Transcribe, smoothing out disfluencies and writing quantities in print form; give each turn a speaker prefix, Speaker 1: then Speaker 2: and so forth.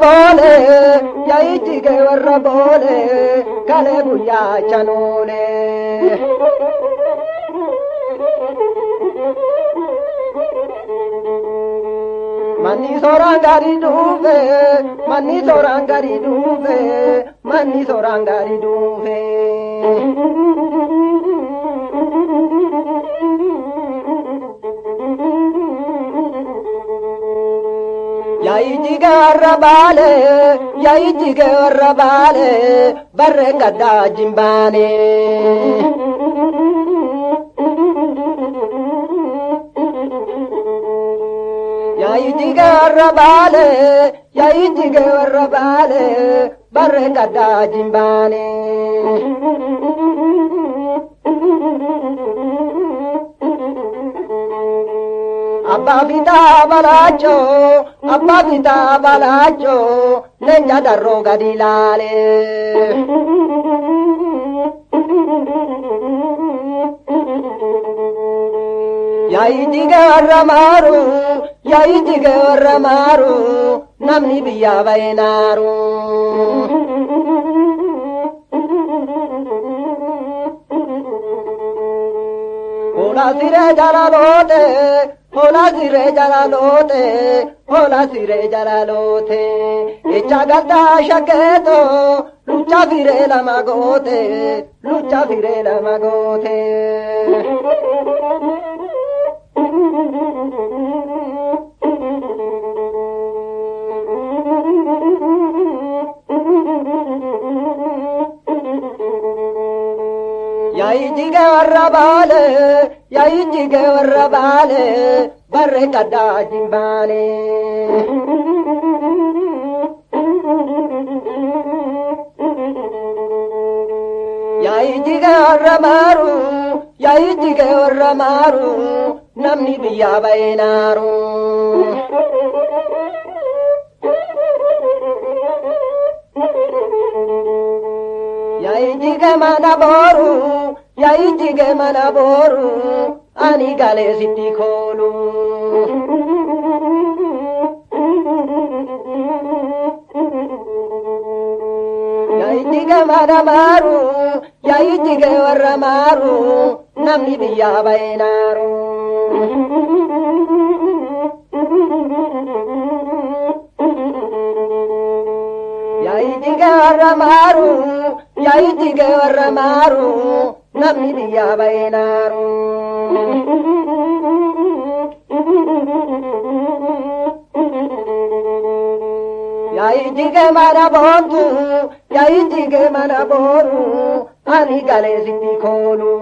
Speaker 1: bole yaijige warra bole kale guyya chanole Manni sorangari duve manni sorangari duve manni sorangari duve yaijige warra bale barre gadda jimbane yaijige warra bale barre gadda jimbane Abba vita balacho nenya darro gadilale yaijige warra maru namni biya bainaru Hola sire jalalote echa gadda shaketo lucha fire la magote yaijige warra bale barre gadda jimbane yaijige warra maru namni biya bainaru yaijige mana boru ani gale sitti kholu yaijige warra maru namni biya bainaru yaijige warra maru namni biya bainaru yaijige mana boru ani gale sitti kholu